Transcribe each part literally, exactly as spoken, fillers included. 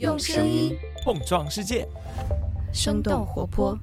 用声音碰撞世界， 生动活泼。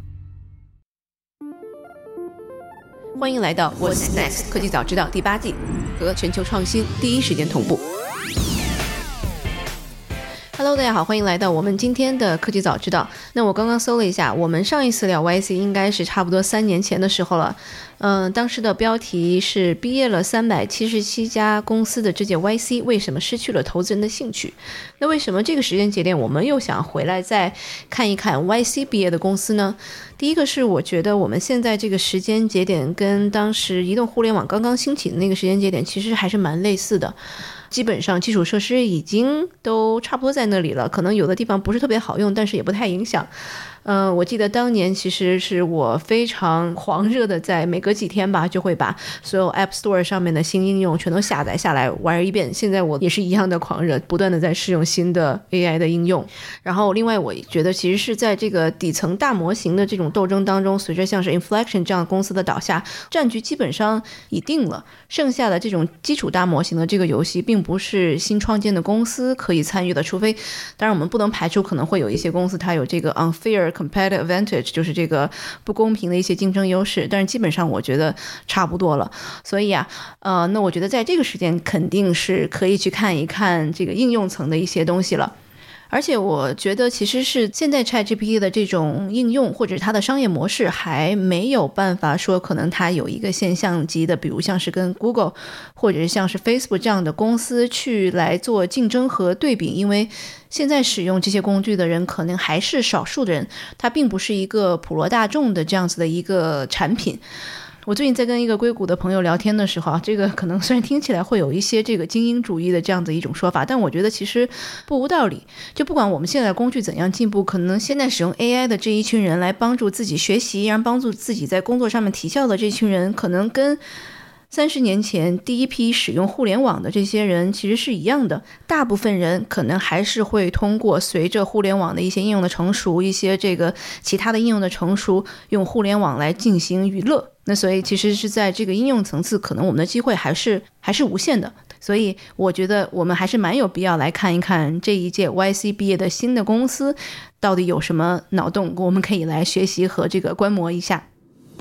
欢迎来到 What's Next 科技早知道第八季，和全球创新第一时间同步。Hello， 大家好，欢迎来到我们今天的科技早知道。那我刚刚搜了一下，我们上一次聊 Y C 应该是差不多三年前的时候了。嗯、呃，当时的标题是毕业了三百七十七家公司的这届 Y C 为什么失去了投资人的兴趣？那为什么这个时间节点我们又想回来再看一看 Y C 毕业的公司呢？第一个是我觉得我们现在这个时间节点跟当时移动互联网刚刚兴起的那个时间节点其实还是蛮类似的。基本上基础设施已经都差不多在那里了，可能有的地方不是特别好用，但是也不太影响。嗯、呃，我记得当年其实是我非常狂热的，在每隔几天吧就会把所有 App Store 上面的新应用全都下载下来玩一遍。现在我也是一样的狂热，不断的在试用新的 A I 的应用。然后另外我觉得其实是在这个底层大模型的这种斗争当中，随着像是 Inflection 这样的公司的倒下，战局基本上已定了，剩下的这种基础大模型的这个游戏并不是新创建的公司可以参与的，除非当然我们不能排除可能会有一些公司它有这个 unfair competitive advantage， 就是这个不公平的一些竞争优势，但是基本上我觉得差不多了。所以啊呃，那我觉得在这个时间肯定是可以去看一看这个应用层的一些东西了。而且我觉得其实是现在 ChatGPT 的这种应用或者它的商业模式还没有办法说可能它有一个现象级的，比如像是跟 Google 或者是像是 Facebook 这样的公司去来做竞争和对比，因为现在使用这些工具的人可能还是少数的人，它并不是一个普罗大众的这样子的一个产品。我最近在跟一个硅谷的朋友聊天的时候啊，这个可能虽然听起来会有一些这个精英主义的这样的一种说法，但我觉得其实不无道理。就不管我们现在工具怎样进步，可能现在使用 A I 的这一群人来帮助自己学习，然后帮助自己在工作上面提效的这群人，可能跟三十年前第一批使用互联网的这些人其实是一样的。大部分人可能还是会通过随着互联网的一些应用的成熟，一些这个其他的应用的成熟，用互联网来进行娱乐。那所以其实是在这个应用层次，可能我们的机会还是还是无限的。所以我觉得我们还是蛮有必要来看一看这一届 Y C 毕业的新的公司到底有什么脑洞，我们可以来学习和这个观摩一下。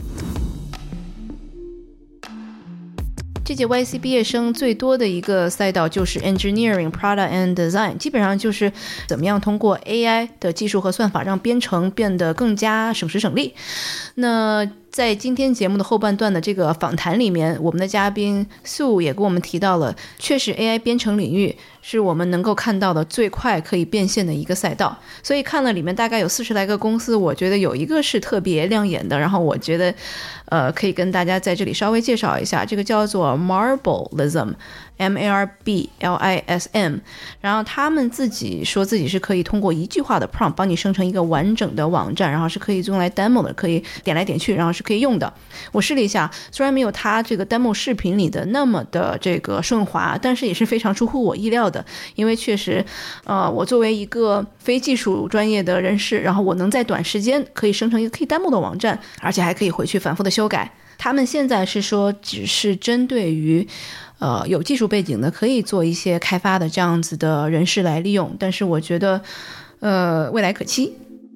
这届 Y C 毕业生最多的一个赛道就是 Engineering, Product and Design， 基本上就是怎么样通过 A I 的技术和算法让编程变得更加省时省力。那在今天节目的后半段的这个访谈里面，我们的嘉宾 Sue 也跟我们提到了，确实 A I 编程领域是我们能够看到的最快可以变现的一个赛道。所以看了里面大概有四十来个公司，我觉得有一个是特别亮眼的，然后我觉得呃，可以跟大家在这里稍微介绍一下，这个叫做 Marblism M A R B L I S M， 然后他们自己说自己是可以通过一句话的 prompt 帮你生成一个完整的网站，然后是可以用来 demo 的，可以点来点去，然后是可以用的。我试了一下，虽然没有他这个 demo 视频里的那么的这个顺滑，但是也是非常出乎我意料的，因为确实呃，我作为一个非技术专业的人士，然后我能在短时间可以生成一个可以 demo 的网站，而且还可以回去反复的修改。他们现在是说只是针对于呃，有技术背景的可以做一些开发的这样子的人士来利用，但是我觉得呃，未来可期。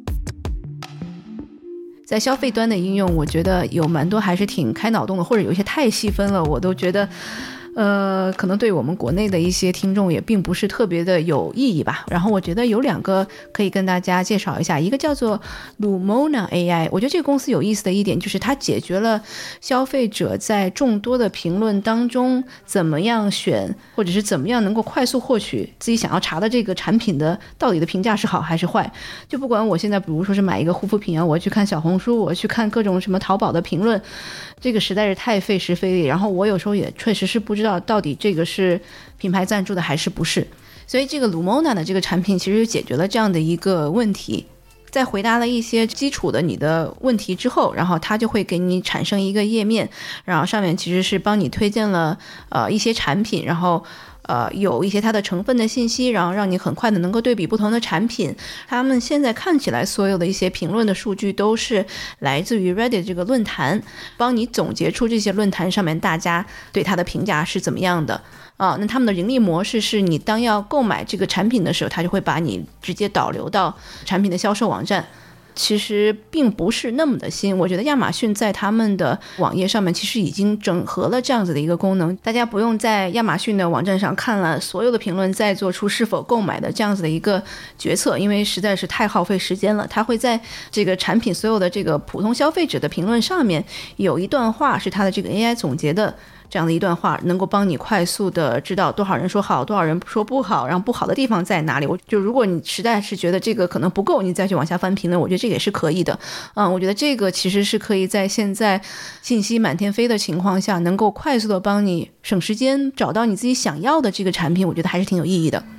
在消费端的应用，我觉得有蛮多还是挺开脑洞的，或者有一些太细分了，我都觉得呃，可能对我们国内的一些听众也并不是特别的有意义吧。然后我觉得有两个可以跟大家介绍一下，一个叫做 Lumona A I， 我觉得这个公司有意思的一点就是它解决了消费者在众多的评论当中怎么样选，或者是怎么样能够快速获取自己想要查的这个产品的到底的评价是好还是坏。就不管我现在比如说是买一个护肤品啊，我去看小红书，我去看各种什么淘宝的评论，这个实在是太费时费力，然后我有时候也确实是不知道到底这个是品牌赞助的还是不是。所以这个 Lumona 的这个产品其实就解决了这样的一个问题，在回答了一些基础的你的问题之后，然后它就会给你产生一个页面，然后上面其实是帮你推荐了呃一些产品，然后呃，有一些它的成分的信息，然后让你很快的能够对比不同的产品。他们现在看起来所有的一些评论的数据都是来自于 Reddit 这个论坛，帮你总结出这些论坛上面大家对它的评价是怎么样的啊。那他们的盈利模式是你当要购买这个产品的时候，他就会把你直接导流到产品的销售网站。其实并不是那么的新，我觉得亚马逊在他们的网页上面其实已经整合了这样子的一个功能，大家不用在亚马逊的网站上看了所有的评论再做出是否购买的这样子的一个决策，因为实在是太耗费时间了。它会在这个产品所有的这个普通消费者的评论上面有一段话是它的这个 A I 总结的这样的一段话，能够帮你快速的知道多少人说好，多少人说不好，然后不好的地方在哪里。我就如果你实在是觉得这个可能不够，你再去往下翻评论，我觉得这个也是可以的。嗯，我觉得这个其实是可以在现在信息满天飞的情况下，能够快速的帮你省时间，找到你自己想要的这个产品，我觉得还是挺有意义的。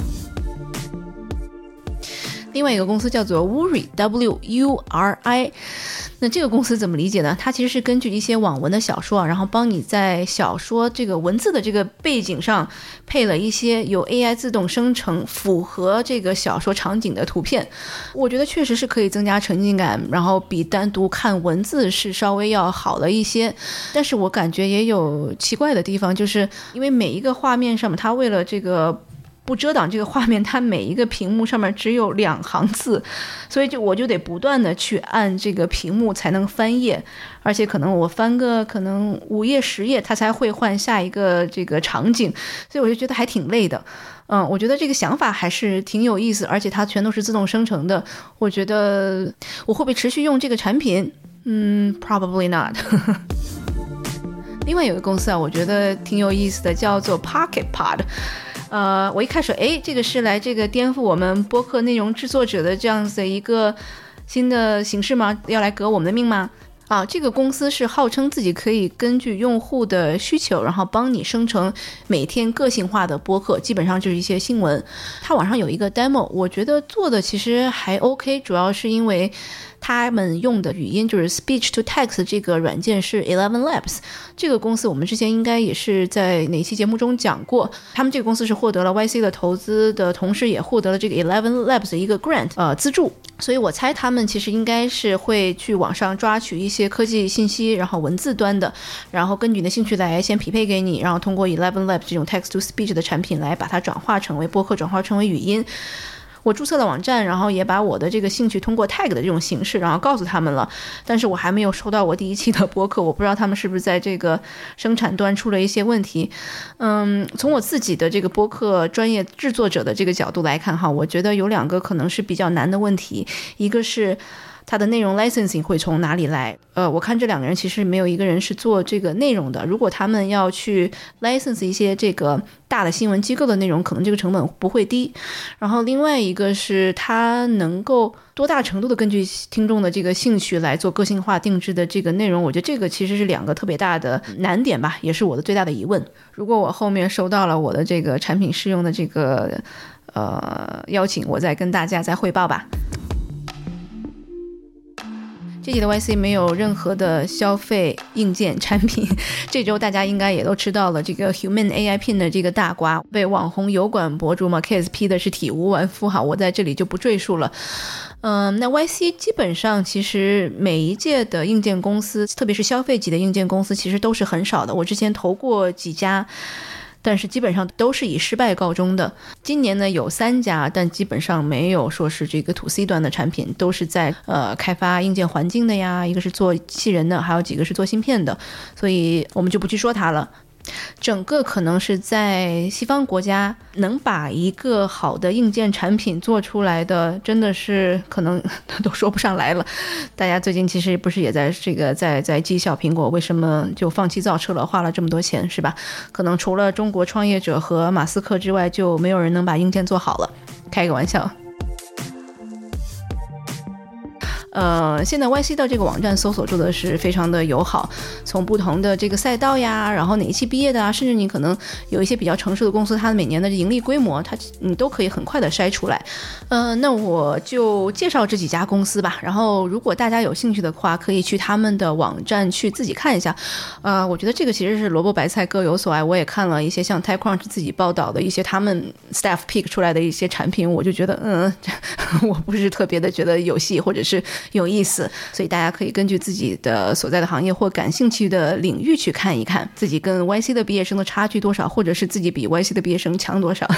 另外一个公司叫做 Wuri W U R I， 那这个公司怎么理解呢？它其实是根据一些网文的小说，然后帮你在小说这个文字的这个背景上配了一些由 A I 自动生成符合这个小说场景的图片。我觉得确实是可以增加沉浸感，然后比单独看文字是稍微要好了一些。但是我感觉也有奇怪的地方，就是因为每一个画面上面，它为了这个不遮挡这个画面，它每一个屏幕上面只有两行字，所以就我就得不断的去按这个屏幕才能翻页，而且可能我翻个可能五页十页，它才会换下一个这个场景，所以我就觉得还挺累的。嗯，我觉得这个想法还是挺有意思，而且它全都是自动生成的。我觉得我会不会持续用这个产品？嗯 ，probably not 。另外有个公司啊，我觉得挺有意思的，叫做 Pocket Pod。呃，我一开始诶，这个是来这个颠覆我们播客内容制作者的这样子的一个新的形式吗？要来革我们的命吗？啊，这个公司是号称自己可以根据用户的需求，然后帮你生成每天个性化的播客，基本上就是一些新闻。它网上有一个 demo， 我觉得做的其实还 OK， 主要是因为他们用的语音就是 speech to text 这个软件是 Eleven Labs， 这个公司我们之前应该也是在哪期节目中讲过，他们这个公司是获得了 Y C 的投资的同时也获得了这个 Eleven Labs 的一个 grant 呃资助，所以我猜他们其实应该是会去网上抓取一些科技信息，然后文字端的，然后根据你的兴趣来先匹配给你，然后通过 Eleven Labs 这种 text to speech 的产品来把它转化成为播客，转化成为语音。我注册了网站，然后也把我的这个兴趣通过 tag 的这种形式然后告诉他们了，但是我还没有收到我第一期的播客，我不知道他们是不是在这个生产端出了一些问题。嗯，从我自己的这个播客专业制作者的这个角度来看哈，我觉得有两个可能是比较难的问题，一个是它的内容 licensing 会从哪里来？呃，我看这两个人其实没有一个人是做这个内容的。如果他们要去 license 一些这个大的新闻机构的内容，可能这个成本不会低。然后另外一个是它能够多大程度的根据听众的这个兴趣来做个性化定制的这个内容，我觉得这个其实是两个特别大的难点吧，也是我的最大的疑问。如果我后面收到了我的这个产品试用的这个呃邀请，我再跟大家再汇报吧。这集的 Y C 没有任何的消费硬件产品，这周大家应该也都吃到了这个 Human A I Pin 的这个大瓜，被网红油管博主 Marquez 批的是体无完肤哈，我在这里就不赘述了。嗯，那 Y C 基本上其实每一届的硬件公司，特别是消费级的硬件公司，其实都是很少的。我之前投过几家，但是基本上都是以失败告终的。今年呢有三家，但基本上没有说是这个 to C 端的产品，都是在呃开发硬件环境的呀，一个是做机器人的，还有几个是做芯片的，所以我们就不去说它了。整个可能是在西方国家能把一个好的硬件产品做出来的，真的是可能都说不上来了。大家最近其实不是也在这个在在讥笑苹果为什么就放弃造车了，花了这么多钱，是吧？可能除了中国创业者和马斯克之外，就没有人能把硬件做好了。开个玩笑。 呃，现在 Y C 的这个网站搜索做的是非常的友好，从不同的这个赛道呀，然后哪一期毕业的啊，甚至你可能有一些比较成熟的公司，它每年的盈利规模，它你都可以很快的筛出来。呃，那我就介绍这几家公司吧。然后，如果大家有兴趣的话，可以去他们的网站去自己看一下。呃，我觉得这个其实是萝卜白菜各有所爱。我也看了一些像 TechCrunch 自己报道的一些他们 staff pick 出来的一些产品，我就觉得，嗯，我不是特别的觉得有戏或者是有意思，所以大家可以根据自己的所在的行业或感兴趣的领域去看一看，自己跟 Y C 的毕业生的差距多少，或者是自己比 Y C 的毕业生强多少。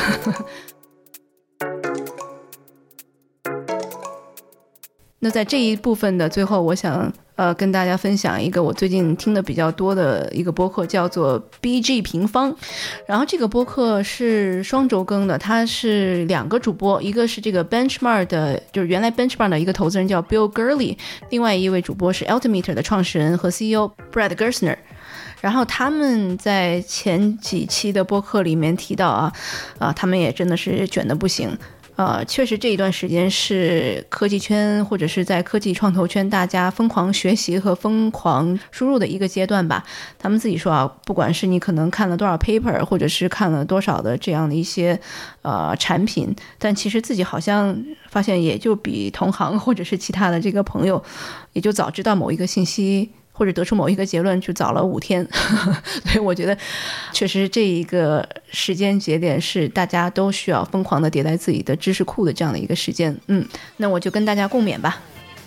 那在这一部分的最后，我想呃跟大家分享一个我最近听的比较多的一个播客，叫做 B G 平方。然后这个播客是双周更的，它是两个主播，一个是这个 Benchmark 的，就是原来 Benchmark 的一个投资人叫 Bill Gurley， 另外一位主播是 Altimeter 的创始人和 C E O Brad Gerstner。然后他们在前几期的播客里面提到啊，啊，他们也真的是卷得不行。呃，确实这一段时间是科技圈或者是在科技创投圈大家疯狂学习和疯狂输入的一个阶段吧。他们自己说啊，不管是你可能看了多少 paper， 或者是看了多少的这样的一些呃产品，但其实自己好像发现也就比同行或者是其他的这个朋友也就早知道某一个信息或者得出某一个结论就早了五天。所以我觉得确实这一个时间节点是大家都需要疯狂的迭代自己的知识库的这样的一个时间。嗯，那我就跟大家共勉吧。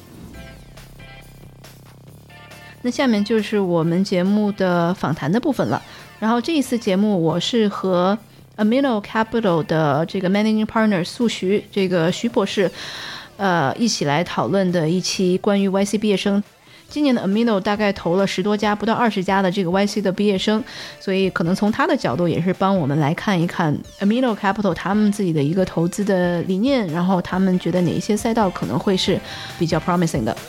那下面就是我们节目的访谈的部分了。然后这一次节目我是和 Amino Capital 的这个 Managing Partner 苏徐，这个徐博士呃一起来讨论的一期关于 Y C 毕业生。今年的 Amino 大概投了十多家不到二十家的这个 Y C 的毕业生，所以可能从他的角度也是帮我们来看一看 Amino Capital 他们自己的一个投资的理念，然后他们觉得哪一些赛道可能会是比较 promising 的。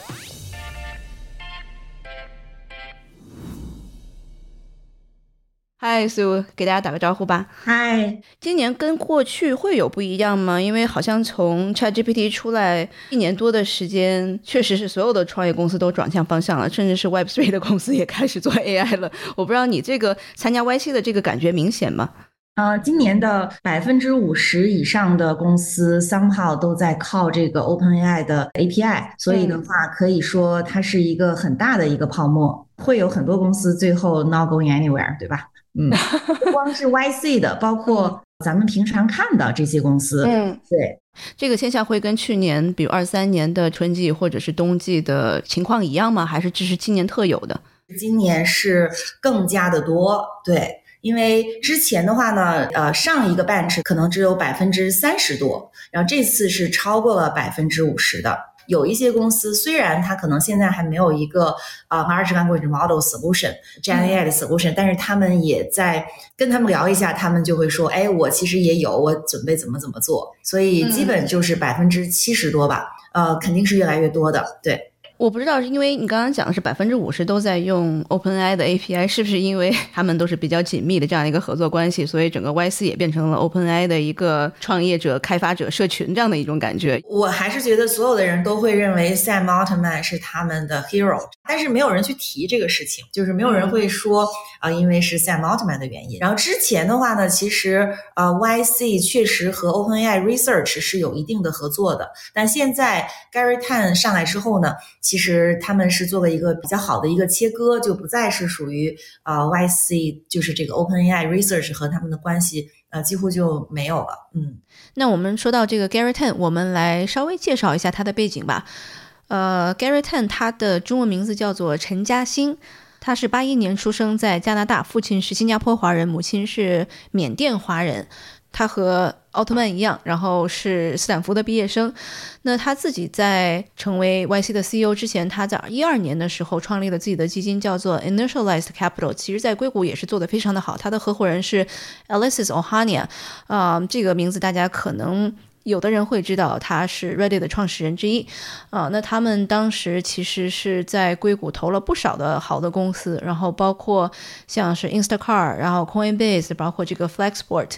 嗨，苏，给大家打个招呼吧。 嗨， 今年跟过去会有不一样吗？因为好像从 ChatGPT 出来一年多的时间，确实是所有的创业公司都转向方向了，甚至是 Web 三 的公司也开始做 A I 了。我不知道你这个参加 Y C 的这个感觉明显吗？ 呃，今年的百分之五十以上的公司 somehow 都在靠这个 OpenAI 的 A P I， 所以的话可以说它是一个很大的一个泡沫，会有很多公司最后 not going anywhere， 对吧？嗯，不光是 Y C 的，包括咱们平常看的这些公司，嗯，对， 这个现象会跟去年，比如二三年的春季或者是冬季的情况一样吗？还是这是今年特有的？ 今年是更加的多，对。因为之前的话呢，呃，上一个 batch 可能只有百分之三十多，然后这次是超过了百分之五十的。有一些公司虽然它可能现在还没有一个呃 large language model solution、Gen A I 的 solution， 但是他们也在跟他们聊一下，他们就会说，哎，我其实也有，我准备怎么怎么做，所以基本就是百分之七十多吧，呃，肯定是越来越多的，对。 我不知道，因为你刚刚讲的是百分之五十都在用 OpenAI 的 A P I， 是不是因为他们都是比较紧密的这样一个合作关系，所以整个 Y C 也变成了 OpenAI 的一个创业者、开发者社群这样的一种感觉？ 我还是觉得所有的人都会认为 Sam Altman 是他们的 hero， 但是没有人去提这个事情，就是没有人会说啊、呃，因为是 Sam Altman 的原因。然后之前的话呢，其实呃 Y C 确实和 OpenAI Research 是有一定的合作的，但现在 Gary Tan 上来之后呢，其实他们是做了一个比较好的一个切割，就不再是属于呃 Y C， 就是这个 OpenAI Research 和他们的关系呃几乎就没有了。嗯， 那我们说到这个 Gary Tan， 我们来稍微介绍一下他的背景吧。呃 Gary Tan 他的中文名字叫做陈嘉欣，他是八一年出生在加拿大，父亲是新加坡华人，母亲是缅甸华人。他和奥特曼一样，然后是斯坦福的毕业生。那他自己在成为 Y C 的 C E O 之前，他在一二年的时候创立了自己的基金，叫做 Initialized Capital， 其实在硅谷也是做得非常的好。他的合伙人是 Alexis Ohania， 呃，这个名字大家可能有的人会知道，他是 Reddit 的创始人之一啊。那他们当时其实是在硅谷投了不少的好的公司，然后包括像是 Instacart， 然后 Coinbase， 包括这个 Flexport。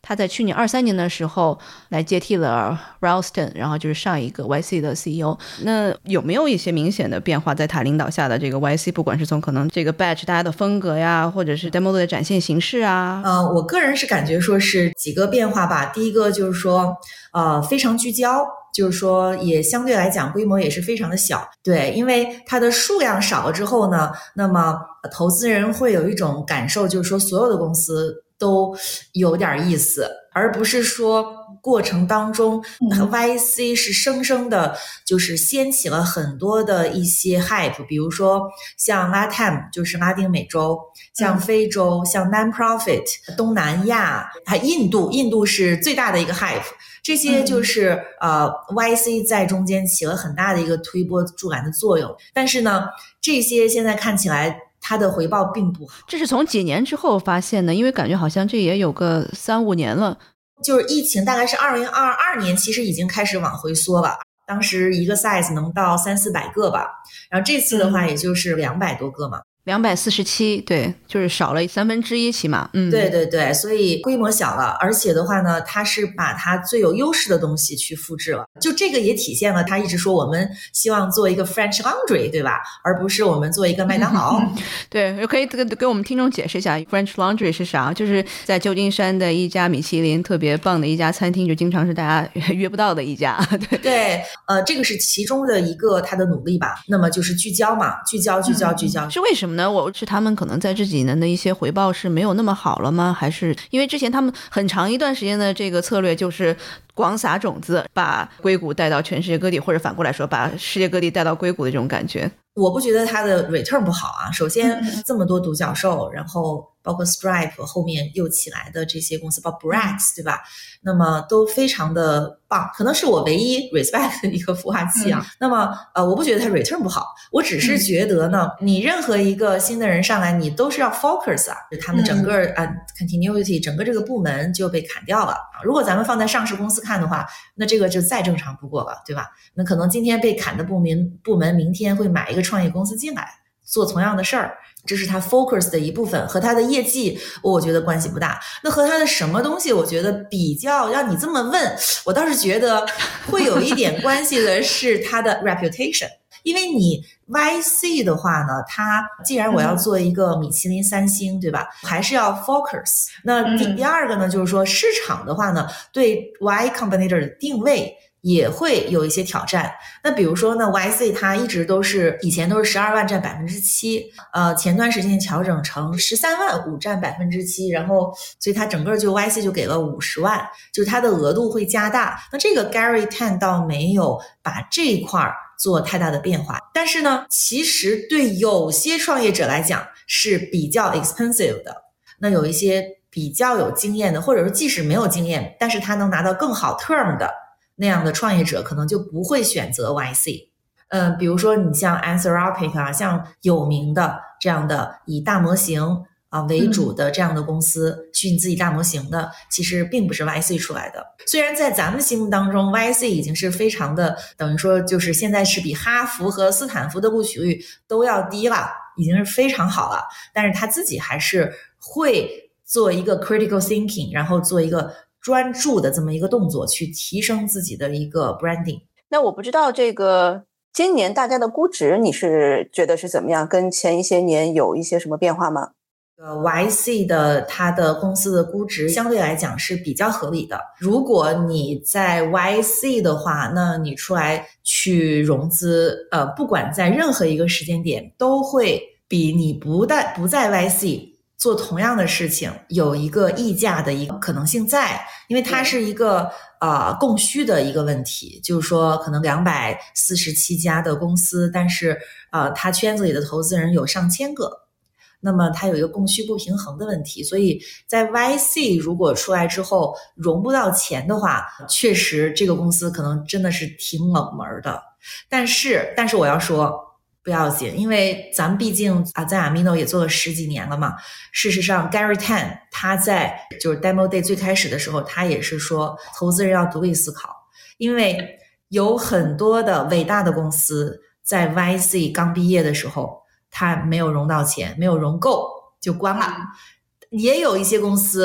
他在去年二三年的时候来接替了 Ralston， 然后就是上一个 Y C 的 C E O。 那有没有一些明显的变化在他领导下的这个 Y C， 不管是从可能这个 batch 大家的风格呀，或者是 demo 的展现形式啊？ 呃，我个人是感觉说是几个变化吧。第一个就是说呃，非常聚焦，就是说也相对来讲规模也是非常的小。对，因为它的数量少了之后呢，那么投资人会有一种感受，就是说所有的公司都有点意思，而不是说过程当中、嗯、Y C 是生生的就是掀起了很多的一些 hype， 比如说像 L A T A M 就是拉丁美洲，像非洲、嗯、像 Non-Profit 东南亚，还印度印度是最大的一个 hype， 这些就是、嗯、呃 Y C 在中间起了很大的一个推波助澜的作用。但是呢，这些现在看起来它的回报并不好。 这是从几年之后发现的？因为感觉好像这也有个三五年了。 就是疫情大概是二零二二年，其实已经开始往回缩了，当时一个 size 能到三四百个吧，然后这次的话也就是两百多个嘛。 两百四十七，对，就是少了三分之一起码。嗯， 对对对，所以规模小了，而且的话呢，它是把它最有优势的东西去复制了。就这个也体现了他一直说我们希望做一个 French Laundry， 对吧？而不是我们做一个麦当劳。 对，可以给给我们听众解释一下 French Laundry 是啥？就是在旧金山的一家米其林特别棒的一家餐厅，就经常是大家约不到的一家。对对，呃，这个是其中的一个他的努力吧。那么就是聚焦嘛，聚焦聚焦聚焦。 是为什么？那我是他们可能在这几年的一些回报是没有那么好了吗？还是因为之前他们很长一段时间的这个策略就是广撒种子，把硅谷带到全世界各地，或者反过来说把世界各地带到硅谷的这种感觉？ 我不觉得它的 return 不好啊。首先这么多独角兽，然后包括 Stripe 后面又起来的这些公司，包括 Brex 对吧，那么都非常的棒，可能是我唯一 respect 的一个孵化器啊、嗯、那么呃，我不觉得它 return 不好，我只是觉得呢、嗯、你任何一个新的人上来，你都是要 focus 啊，就他们整个、嗯、啊 continuity 整个这个部门就被砍掉了。如果咱们放在上市公司看的话，那这个就再正常不过了，对吧？那可能今天被砍的部门部门明天会买一个创业公司进来做同样的事儿，这是他 focus 的一部分，和他的业绩我觉得关系不大。那和他的什么东西我觉得比较让你这么问，我倒是觉得会有一点关系的是他的 reputation。 因为你 Y C 的话呢，他既然我要做一个米其林三星对吧，还是要 focus。 那第第二个呢，就是说市场的话呢，对 Y Combinator 的定位也会有一些挑战。那比如说呢 Y C 它一直都是以前都是十二万占 百分之七， 呃，前段时间调整成十三万五占 百分之七， 然后所以它整个就 Y C 就给了五十万，就是它的额度会加大。那这个 Gary Tan 倒没有把这一块做太大的变化，但是呢其实对有些创业者来讲是比较 expensive 的。那有一些比较有经验的，或者说即使没有经验，但是他能拿到更好 term 的那样的创业者，可能就不会选择 Y C。 嗯，比如说你像 Anthropic 啊，像有名的这样的以大模型啊为主的这样的公司，训自己大模型的，其实并不是 Y C 出来的。虽然在咱们心目当中 Y C 已经是非常的，等于说就是现在是比哈佛和斯坦福的录取率都要低了，已经是非常好了，但是他自己还是会做一个 critical thinking， 然后做一个专注的这么一个动作，去提升自己的一个 branding。 那我不知道这个今年大家的估值你是觉得是怎么样，跟前一些年有一些什么变化吗？ 呃 Y C 的它的公司的估值相对来讲是比较合理的。如果你在 Y C 的话，那你出来去融资，呃，不管在任何一个时间点，都会比你不在不在 Y C 做同样的事情有一个溢价的一个可能性在，因为它是一个呃供需的一个问题，就是说可能两百四十七家的公司，但是呃它圈子里的投资人有上千个，那么它有一个供需不平衡的问题。所以在 Y C 如果出来之后融不到钱的话，确实这个公司可能真的是挺冷门的。但是但是我要说不要紧，因为咱们毕竟啊，在 Amino 也做了十几年了嘛。事实上 Gary Tan 他在就是 Demo Day 最开始的时候，他也是说投资人要独立思考，因为有很多的伟大的公司在 Y C 刚毕业的时候他没有融到钱，没有融够就关了，也有一些公司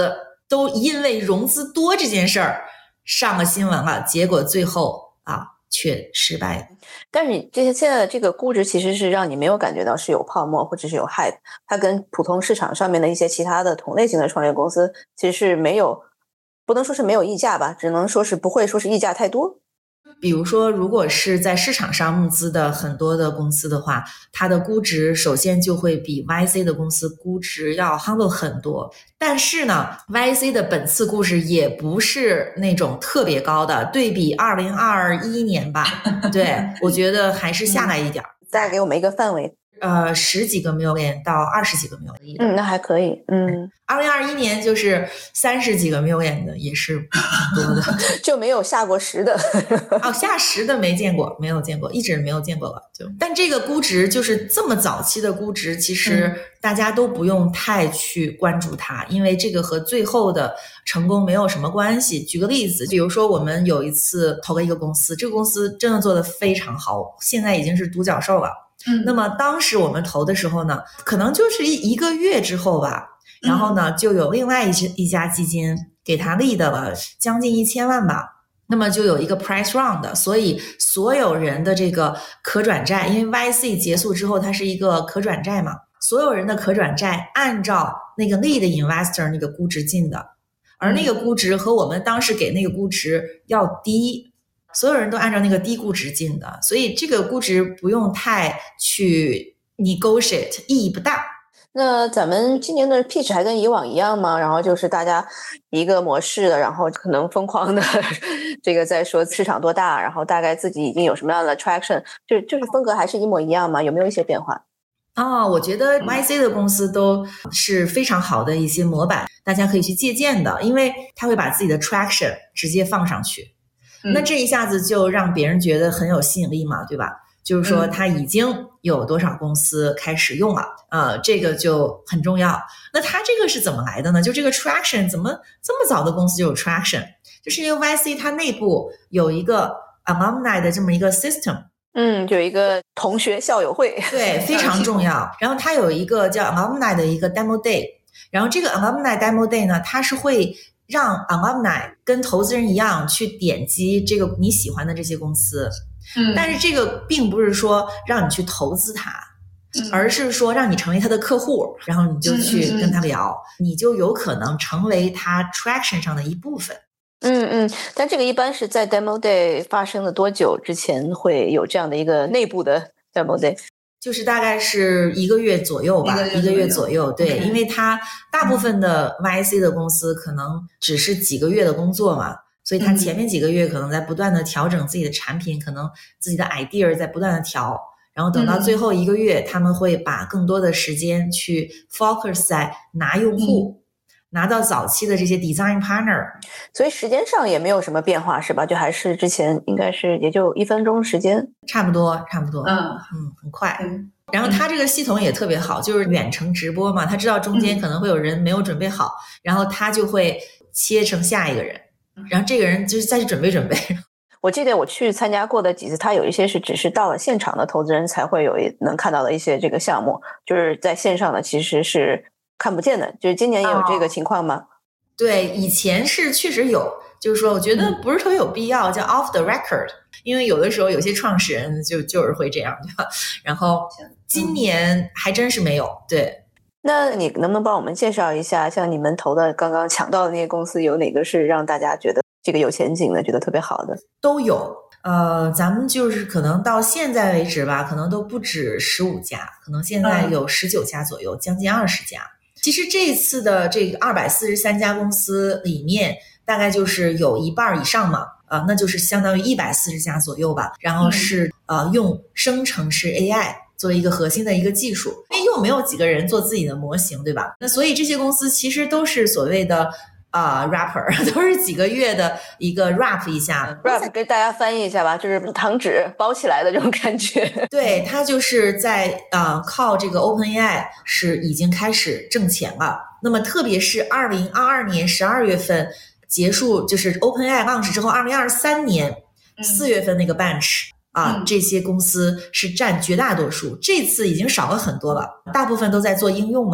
都因为融资多这件事儿上了新闻了，结果最后啊却失败了。 但是你这些现在的这个估值其实是让你没有感觉到是有泡沫或者是有 hype， 它跟普通市场上面的一些其他的同类型的创业公司其实是没有，不能说是没有溢价吧，只能说是不会说是溢价太多。 比如说如果是在市场上募资的很多的公司的话，它的估值首先就会比 Y C 的公司估值要 humble 很多，但是呢 Y C 的本次估值也不是那种特别高的，对比二零二一年吧，对，我觉得还是下来一点。 大概给我们一个范围。 呃，十几个 million 到二十几个 million。 嗯，那还可以。嗯， 二零二一年就是三十几个 million 的，也是挺多的， 就没有下过十的。 哦，下十的没见过，没有见过，一直没有见过了。就，但这个估值就是这么早期的估值，其实大家都不用太去关注它，因为这个和最后的成功没有什么关系。举个例子，比如说我们有一次投了一个公司，这个公司真的做得非常好，现在已经是独角兽了。嗯，那么当时我们投的时候呢，可能就是一一个月之后吧，然后呢，就有另外一一家基金给他立的了将近一千万吧，那么就有一个 price round， 所以所有人的这个可转债，因为 Y C 结束之后它是一个可转债嘛，所有人的可转债按照那个 lead investor 那个估值进的，而那个估值和我们当时给那个估值要低。所有人都按照那个低估值进的，所以这个估值不用太去 negotiate， 意义不大。 那咱们今年的 pitch 还跟以往一样吗？然后就是大家一个模式的，然后可能疯狂的这个在说市场多大，然后大概自己已经有什么样的 traction， 就就是风格还是一模一样吗？有没有一些变化？ 哦，我觉得 Y C 的公司都是非常好的一些模板，大家可以去借鉴的，因为它会把自己的 traction 直接放上去。那这一下子就让别人觉得很有吸引力嘛，对吧？就是说它已经有多少公司开始用了，呃，这个就很重要。那它这个是怎么来的呢？就这个 traction 怎么这么早的公司就有 traction？ 就是因为 Y C 它内部有一个 alumni 的这么一个 system， 嗯，有一个同学校友会， 对，非常重要。然后它有一个叫 alumni 的一个 demo day， 然后这个 alumni demo day 呢，它是会让 alumni 跟投资人一样去点击这个你喜欢的这些公司，嗯，但是这个并不是说让你去投资它，嗯，而是说让你成为他的客户，然后你就去跟他聊，嗯嗯嗯，你就有可能成为他 traction 上的一部分。 嗯嗯，但这个一般是在 demo day 发生了多久之前会有这样的一个内部的 demo day？ 就是大概是一个月左右吧，一个月左右，对， okay. 因为它大部分的 Y C 的公司可能只是几个月的工作嘛，所以它前面几个月可能在不断的调整自己的产品，可能自己的 idea 在不断的调，然后等到最后一个月，他们会把更多的时间去 focus 在拿用户。嗯，拿到早期的这些 design partner， 所以时间上也没有什么变化是吧？就还是之前应该是也就一分钟时间， 差不多差不多，嗯嗯，很快。嗯，然后它这个系统也特别好，就是远程直播嘛，他知道中间可能会有人没有准备好，嗯，然后他就会切成下一个人，然后这个人就是再去准备准备。 我记得我去参加过的几次，他有一些是只是到了现场的投资人才会有一能看到的一些这个项目，就是在线上的其实是看不见的，就是今年也有这个情况吗？哦， 对，以前是确实有，就是说我觉得不是特别有必要，嗯，叫 off the record， 因为有的时候有些创始人就就是会这样，对吧？然后今年还真是没有，对。 那你能不能帮我们介绍一下，像你们投的刚刚抢到的那些公司，有哪个是让大家觉得这个有前景的，觉得特别好的？ 都有。呃，咱们就是可能到现在为止吧，可能都不止十五家，可能现在有十九家左右，嗯，将近二十家。其实这次的这个二百四十三家公司里面，大概就是有一半以上嘛，呃，那就是相当于一百四十家左右吧。然后是，嗯，呃用生成式 A I 作为一个核心的一个技术，因为又没有几个人做自己的模型，对吧？那所以这些公司其实都是所谓的啊、呃、rapper， 都是几个月的一个 rap 一下 rap 给大家翻译一下吧，就是糖纸包起来的这种感觉。 对，它就是在啊、呃、靠这个 OpenAI 是已经开始挣钱了。那么特别是二零二二年十二月份结束，就是 OpenAI launch 之后，二零二三年四月份那个 batch、嗯、啊、嗯，这些公司是占绝大多数，这次已经少了很多了，大部分都在做应用嘛。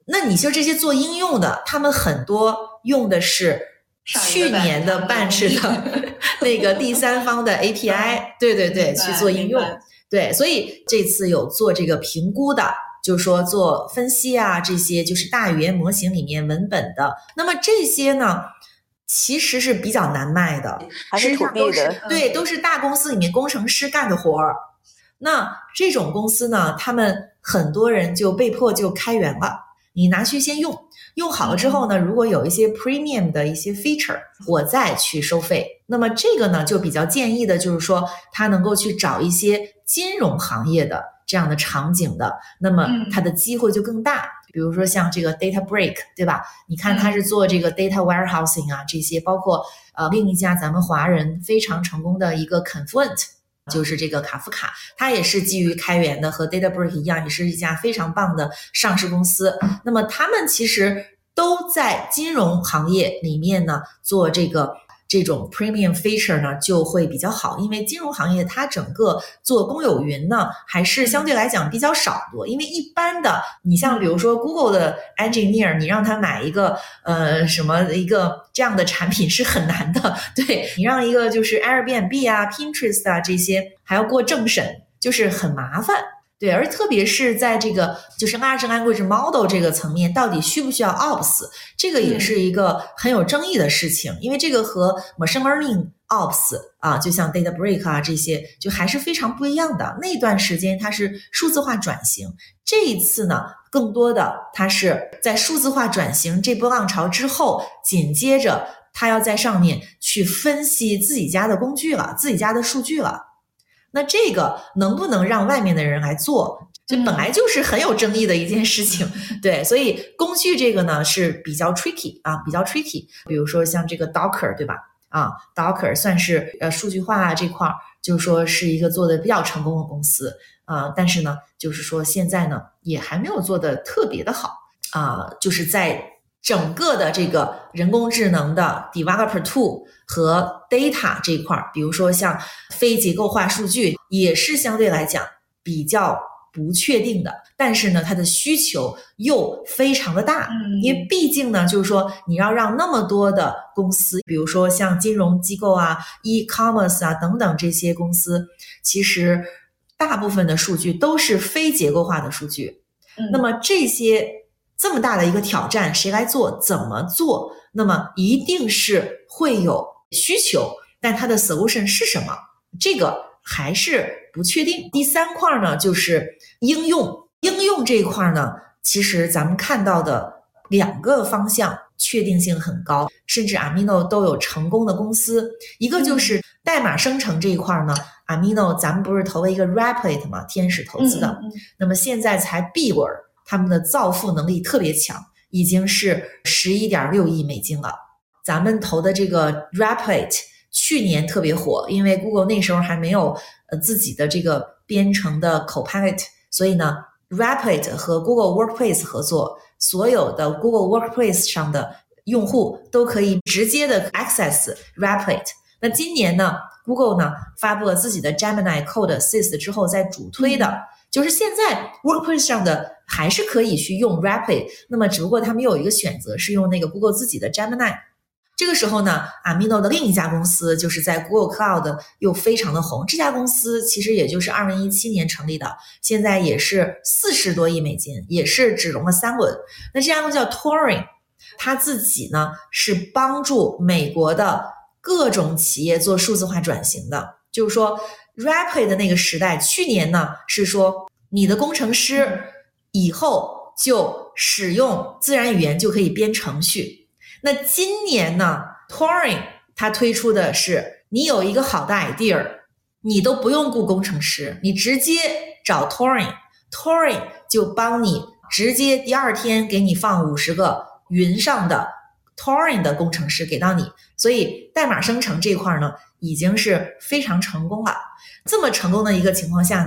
那你说这些做应用的，他们很多用的是去年的办制的那个第三方的 A P I， 对对对，去做应用。对，所以这次有做这个评估的，就是说做分析啊，这些就是大语言模型里面文本的。那么这些呢，其实是比较难卖的， 还是土地的， 对，都是大公司里面工程师干的活儿。那这种公司呢，他们很多人就被迫就开源了，你拿去先用，用好了之后呢，如果有一些 premium 的一些 feature， 我再去收费。那么这个呢，就比较建议的就是说，他能够去找一些金融行业的这样的场景的，那么它的机会就更大。比如说像这个 Databricks， 对吧？你看它是做这个 data warehousing 啊，这些包括呃另一家咱们华人非常成功的一个 Confluent， 就是这个卡夫卡，它也是基于开源的，和 Databricks 一样，也是一家非常棒的上市公司。那么他们其实都在金融行业里面呢做这个这种 premium feature 呢就会比较好，因为金融行业它整个做公有云呢还是相对来讲比较少多，因为一般的你像比如说 Google 的 engineer， 你让他买一个呃什么一个这样的产品是很难的，对，你让一个就是 Airbnb 啊 Pinterest 啊这些还要过政审，就是很麻烦。对，而特别是在这个就是 large language model 这个层面，到底需不需要 ops， 这个也是一个很有争议的事情，因为这个和 machine learning ops 啊，就像 Databricks 啊这些，就还是非常不一样的。那段时间它是数字化转型，这一次呢，更多的它是在数字化转型这波浪潮之后，紧接着它要在上面去分析自己家的工具了，自己家的数据了。那这个能不能让外面的人来做，这本来就是很有争议的一件事情。对，所以工具这个呢是比较 tricky 啊，比较 tricky。比如说像这个 Docker， 对吧？啊 ，Docker 算是呃数据化这块，就是说是一个做的比较成功的公司啊，但是呢，就是说现在呢也还没有做的特别的好啊，就是在整个的这个人工智能的 developer tool 和 data 这一块，比如说像非结构化数据也是相对来讲比较不确定的，但是呢它的需求又非常的大，因为毕竟呢就是说你要让那么多的公司，比如说像金融机构啊 e-commerce 啊等等这些公司，其实大部分的数据都是非结构化的数据，那么这些这么大的一个挑战，谁来做？怎么做？那么一定是会有需求，但它的 solution 是什么？这个还是不确定。第三块呢，就是应用。应用这一块呢，其实咱们看到的两个方向确定性很高，甚至 Amino 都有成功的公司。一个就是代码生成这一块呢， Amino 咱们不是投了一个 Replit 吗？天使投资的，那么现在才 B 轮。他们的造富能力特别强，已经是 十一点六亿美金了。咱们投的这个 Replit 去年特别火，因为 Google 那时候还没有呃自己的这个编程的 Copilot， 所以呢 Replit 和 Google Workplace 合作，所有的 Google Workplace 上的用户都可以直接的 access Replit。那今年呢 Google 呢发布了自己的 Gemini Code Assist 之后再主推的，嗯就是现在 Workplace 上的还是可以去用 Replit， 那么只不过他们有一个选择是用那个 Google 自己的 Gemini。 这个时候呢 Amino 的另一家公司就是在 Google Cloud 又非常的红，这家公司其实也就是二零一七年成立的，现在也是四十多亿美金，也是只融了三轮。那这家公司叫 Turing， 他自己呢是帮助美国的各种企业做数字化转型的，就是说Replit 的那个时代，去年呢是说你的工程师以后就使用自然语言就可以编程序。那今年呢 Turing 它推出的是你有一个好的 idea， 你都不用雇工程师，你直接找 Turing， Turing 就帮你直接第二天给你放五十个云上的 Turing 的工程师给到你，所以代码生成这块呢已经是非常成功了。这么成功的一个情况下呢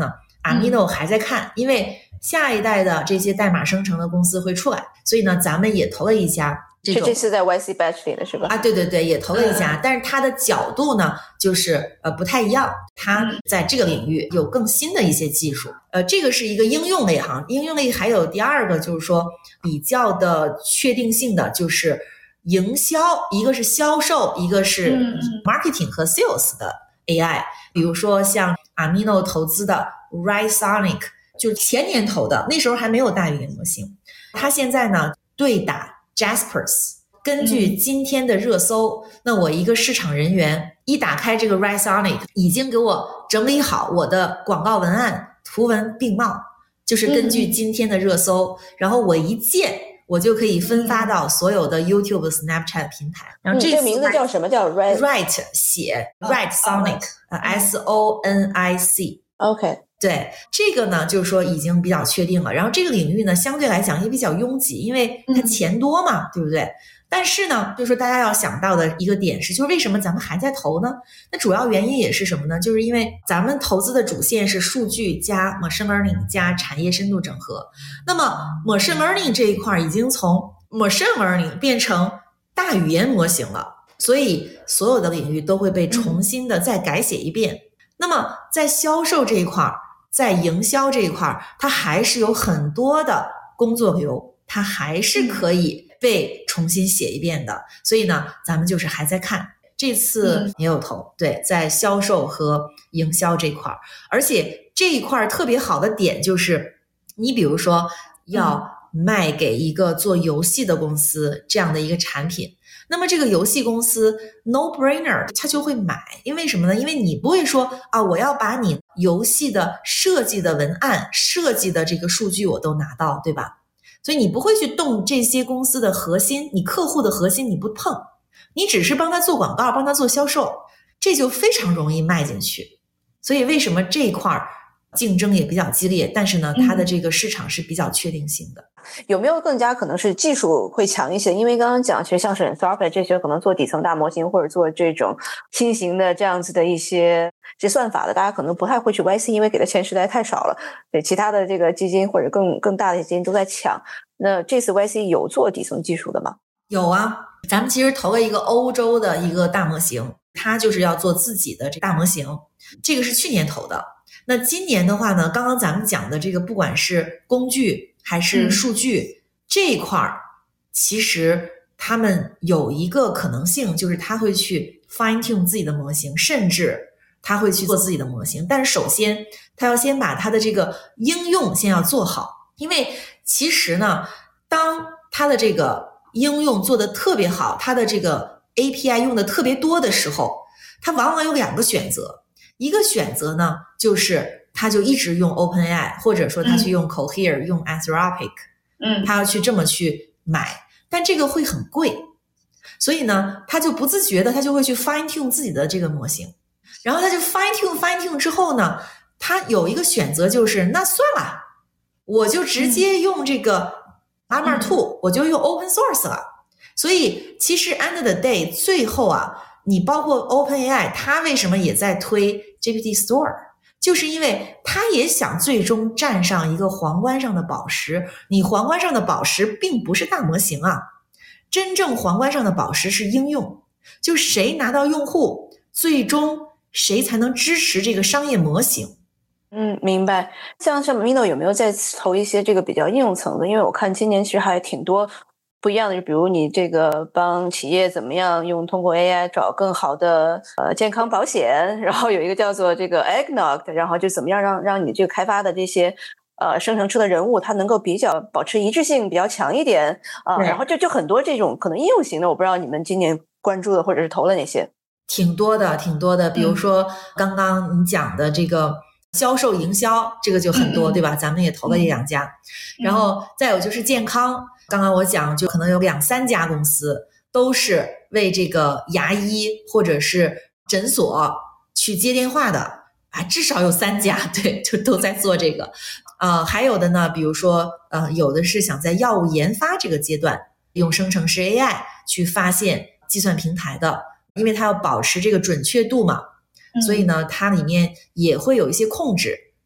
Amino 还在看，因为下一代的这些代码生成的公司会出来，所以呢，咱们也投了一家。 是这次在 Y C Batch 里的是吧？ 啊，对对对，也投了一家， 嗯、 但是它的角度呢，就是呃不太一样，它在这个领域有更新的一些技术，呃，这个是一个应用类哈，应用类还有第二个就是说比较的确定性的就是营销，一个是销售，一个是 marketing 和 sales 的 A I， 比如说像 Amino 投资的 Writesonic， 就前年投的，那时候还没有大语言模型，它现在呢对打Jaspers， 根据今天的热搜、嗯、那我一个市场人员一打开这个 Writesonic 已经给我整理好我的广告文案图文并茂，就是根据今天的热搜、嗯、然后我一键我就可以分发到所有的 YouTube、Snapchat 平台。然后这、 嗯、这个名字叫什么？叫 Write Write 写 Writesonic、oh, S O N I C OK， 对，这个呢就是说已经比较确定了，然后这个领域呢相对来讲也比较拥挤，因为它钱多嘛、嗯、对不对？但是呢就是说大家要想到的一个点是，就是为什么咱们还在投呢？那主要原因也是什么呢？就是因为咱们投资的主线是数据加 machine learning 加产业深度整合，那么 machine learning 这一块已经从 machine learning 变成大语言模型了，所以所有的领域都会被重新的再改写一遍、嗯、那么在销售这一块，在营销这一块，它还是有很多的工作流，它还是可以被重新写一遍的。所以呢，咱们就是还在看，这次也有投，对，在销售和营销这块，而且这一块特别好的点就是，你比如说要卖给一个做游戏的公司这样的一个产品。那么这个游戏公司 no brainer 他就会买，因为什么呢？因为你不会说啊，我要把你游戏的设计的文案设计的这个数据我都拿到，对吧？所以你不会去动这些公司的核心，你客户的核心你不碰，你只是帮他做广告，帮他做销售，这就非常容易卖进去。所以为什么这一块竞争也比较激烈，但是呢它的这个市场是比较确定性的、 嗯、有没有更加可能是技术会强一些？因为刚刚讲其实像是 Anthropic 这些可能做底层大模型或者做这种新型的这样子的一些这算法的，大家可能不太会去 Y C， 因为给的钱实在太少了，对其他的这个基金或者更更大的基金都在抢。那这次 Y C 有做底层技术的吗？ 有啊，咱们其实投了一个欧洲的一个大模型，它就是要做自己的这大模型，这个是去年投的。那今年的话呢，刚刚咱们讲的这个不管是工具还是数据、嗯、这一块其实他们有一个可能性，就是他会去 fine tune 自己的模型，甚至他会去做自己的模型，但是首先他要先把他的这个应用先要做好。因为其实呢，当他的这个应用做得特别好，他的这个 A P I 用的特别多的时候，他往往有两个选择。一个选择呢，就是他就一直用 OpenAI， 或者说他去用 Cohere、嗯、用 Anthropic， 嗯，他要去这么去买，但这个会很贵，所以呢，他就不自觉的他就会去 fine tune 自己的这个模型，然后他就 fine tune fine tune 之后呢，他有一个选择就是那算了，我就直接用这个 Llama 二、嗯、我就用 open source 了。所以其实 end of the day 最后啊，你包括 OpenAI 它为什么也在推 G P T Store， 就是因为它也想最终站上一个皇冠上的宝石。你皇冠上的宝石并不是大模型啊，真正皇冠上的宝石是应用，就谁拿到用户，最终谁才能支持这个商业模型。 嗯，明白。像像 Amino 有没有在投一些这个比较应用层的？因为我看今年其实还挺多不一样的，就比如你这个帮企业怎么样用通过 A I 找更好的呃健康保险，然后有一个叫做这个 Eggnog， 然后就怎么样让让你这个开发的这些呃生成出的人物它能够比较保持一致性比较强一点啊、呃，然后就就很多这种可能应用型的，我不知道你们今年关注的或者是投了哪些？ 挺多的，挺多的。比如说刚刚你讲的这个销售营销，这个就很多，嗯、对吧？咱们也投了一两家，嗯、然后再有就是健康。刚刚我讲就可能有两三家公司都是为这个牙医或者是诊所去接电话的啊，至少有三家，对，就都在做这个。呃，还有的呢，比如说呃，有的是想在药物研发这个阶段用生成式 A I 去发现计算平台的，因为它要保持这个准确度嘛，所以呢，它里面也会有一些控制。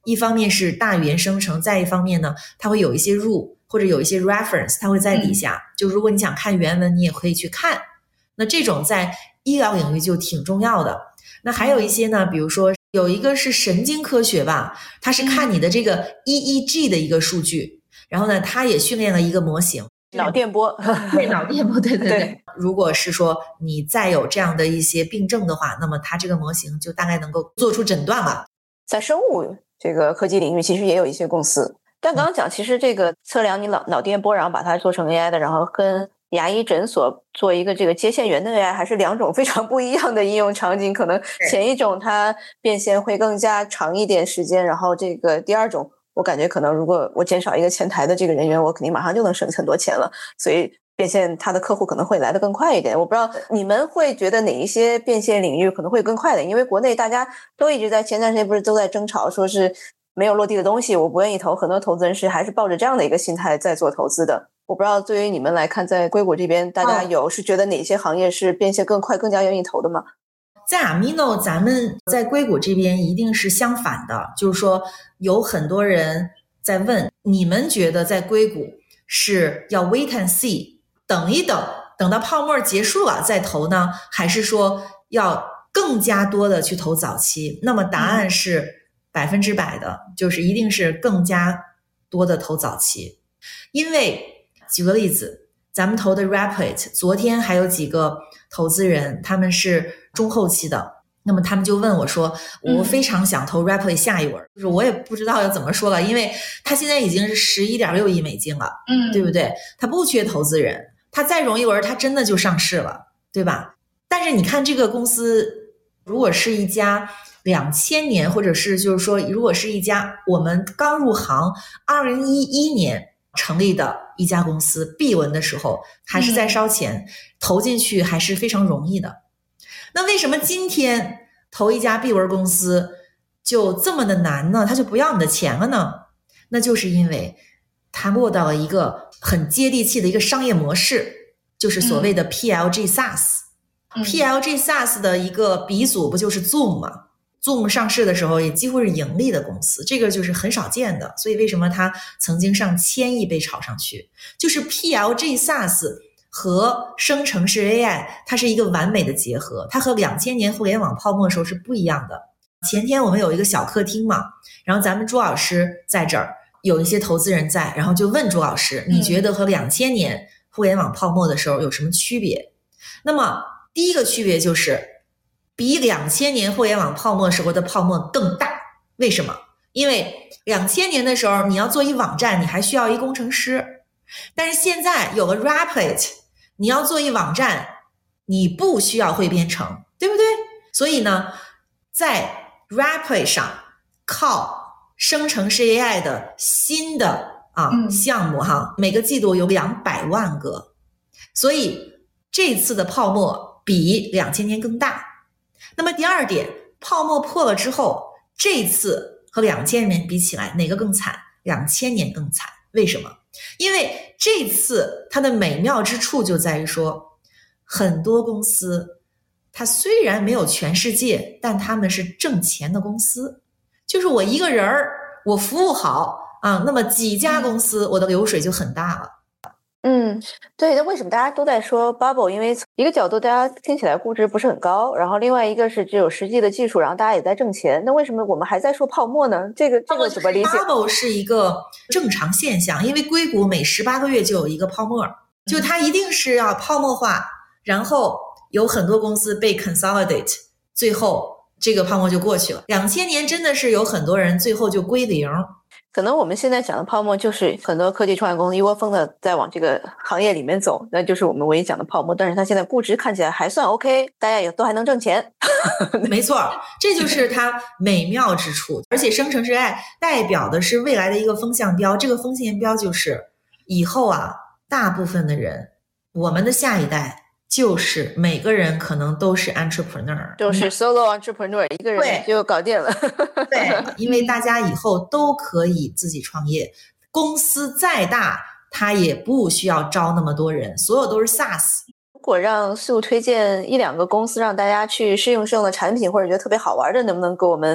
一方面是大语言生成，再一方面呢，它会有一些 rule 或者有一些 reference， 它会在底下、嗯、就如果你想看原文你也可以去看，那这种在医疗领域就挺重要的。那还有一些呢，比如说有一个是神经科学吧，它是看你的这个 E E G 的一个数据，然后呢它也训练了一个模型， 脑电波对，脑电波，对对 对, 对。如果是说你再有这样的一些病症的话，那么它这个模型就大概能够做出诊断了。 在生物这个科技领域其实也有一些公司，但刚刚讲其实这个测量你脑脑电波，然后把它做成 A I 的，然后跟牙医诊所做一个这个接线员的 A I 还是两种非常不一样的应用场景，可能前一种它变现会更加长一点时间，然后这个第二种我感觉可能如果我减少一个前台的这个人员，我肯定马上就能省很多钱了，所以变现它的客户可能会来得更快一点。我不知道你们会觉得哪一些变现领域可能会更快的，因为国内大家都一直在前段时间不是都在争吵说是没有落地的东西我不愿意投，很多投资人是还是抱着这样的一个心态在做投资的。我不知道对于你们来看，在硅谷这边大家有是觉得哪些行业是变现更快更加愿意投的吗？ 在 Amino 咱们在硅谷这边一定是相反的，就是说有很多人在问你们觉得在硅谷是要 wait and see 等一等等到泡沫结束了再投呢，还是说要更加多的去投早期？那么答案是百分之百的，就是一定是更加多的投早期。因为举个例子，咱们投的 Rapid 昨天还有几个投资人他们是中后期的，那么他们就问我说我非常想投 Rapid 下一轮、嗯、就是我也不知道要怎么说了，因为他现在已经是 十一点六亿美金了，嗯，对不对？他不缺投资人，他再融一轮他真的就上市了，对吧？但是你看这个公司如果是一家两千年，或者是就是说如果是一家我们刚入行二零一一年成立的一家公司 B 轮的时候还是在烧钱、嗯、投进去还是非常容易的。那为什么今天投一家 B 轮公司就这么的难呢？他就不要你的钱了呢？那就是因为他落到了一个很接地气的一个商业模式，就是所谓的 P L G SaaS、嗯、P L G SaaS 的一个鼻祖不就是 Zoom 吗？ Zoom 上市的时候也几乎是盈利的公司，这个就是很少见的，所以为什么它曾经上千亿被炒上去，就是 P L G SaaS 和生成式 A I 它是一个完美的结合，它和两千年互联网泡沫的时候是不一样的。前天我们有一个小客厅嘛，然后咱们朱老师在这儿，有一些投资人在，然后就问朱老师，你觉得和两千年互联网泡沫的时候有什么区别？那么第一个区别就是比两千年互联网泡沫时候的泡沫更大。为什么？因为两千年的时候你要做一网站你还需要一工程师，但是现在有了 Rapid 你要做一网站你不需要会编程，对不对？所以呢在 Rapid 上靠生成式 A I 的新的啊、嗯、项目哈，每个季度有两百万个，所以这次的泡沫比两千年更大。那么第二点，泡沫破了之后，这次和两千年比起来哪个更惨？两千年更惨。为什么？因为这次它的美妙之处就在于说，很多公司它虽然没有全世界，但他们是挣钱的公司，就是我一个人儿我服务好啊，那么几家公司我的流水就很大了。 嗯，对，那为什么大家都在说 bubble？ 因为一个角度大家听起来估值不是很高，然后另外一个是只有实际的技术，然后大家也在挣钱，那为什么我们还在说泡沫呢？这个这个怎么理解？ bubble 是一个正常现象，因为硅谷每十八个月就有一个泡沫，就它一定是要泡沫化，然后有很多公司被 consolidate， 最后这个泡沫就过去了。两千年真的是有很多人最后就归零。 可能我们现在讲的泡沫就是很多科技创业公司一窝蜂的在往这个行业里面走，那就是我们唯一讲的泡沫，但是它现在估值看起来还算 OK， 大家也都还能挣钱。 没错，这就是它美妙之处。而且生成式 A I 代表的是未来的一个风向标，这个风向标就是以后啊，大部分的人，我们的下一代就是每个人可能都是 entrepreneur， 就是 solo entrepreneur， 一个人就搞定了。 对，因为大家以后都可以自己创业，公司再大他也不需要招那么多人，所有都是 SaaS。 如果让素推荐一两个公司让大家去试用试用的产品，或者觉得特别好玩的，能不能给我们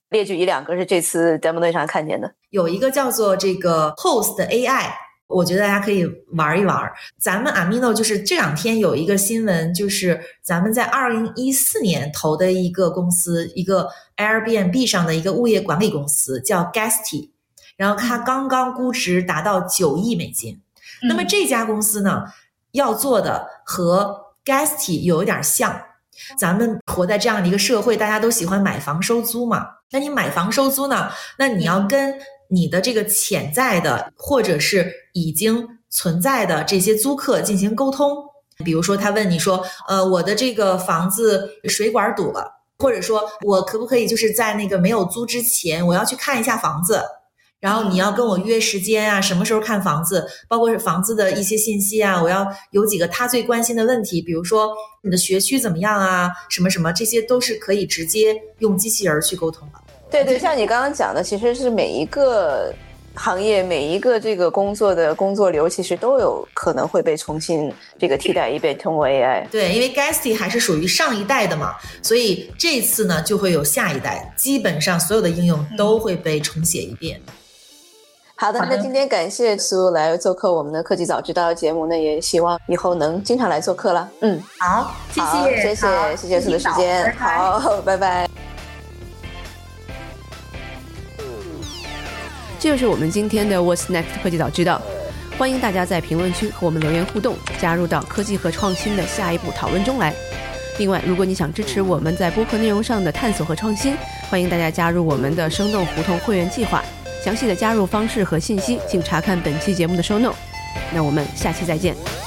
列举一两个是这次 Demo Day 上看见的。 有一个叫做这个 Post A I， 我觉得大家可以玩一玩。咱们 Amino 就是这两天有一个新闻，就是咱们在二零一四年投的一个公司，一个 Airbnb 上的一个物业管理公司叫 Guesty， 然后它刚刚估值达到九亿美金。嗯、那么这家公司呢，要做的和 Guesty 有一点像。咱们活在这样的一个社会，大家都喜欢买房收租嘛。那你买房收租呢，那你要跟你的这个潜在的或者是已经存在的这些租客进行沟通。比如说他问你说，呃，我的这个房子水管堵了，或者说我可不可以就是在那个没有租之前，我要去看一下房子。然后你要跟我约时间啊，什么时候看房子，包括是房子的一些信息啊，我要有几个他最关心的问题，比如说你的学区怎么样啊，什么什么，这些都是可以直接用机器人去沟通的。 对对，像你刚刚讲的，其实是每一个行业每一个这个工作的工作流其实都有可能会被重新这个替代一遍，通过 A I。 对，因为 Guesty 还是属于上一代的嘛，所以这次呢就会有下一代，基本上所有的应用都会被重写一遍。 好的，那今天感谢苏来做客我们的科技早知道节目呢，也希望以后能经常来做客了。嗯， 好，谢谢， 谢谢，谢谢苏的时间，好，拜拜。 这就是我们今天的 What's Next 科技早知道，欢迎大家在评论区和我们留言互动，加入到科技和创新的下一步讨论中来。另外，如果你想支持我们在播客内容上的探索和创新，欢迎大家加入我们的生动胡同会员计划。详细的加入方式和信息，请查看本期节目的 show note。那我们下期再见。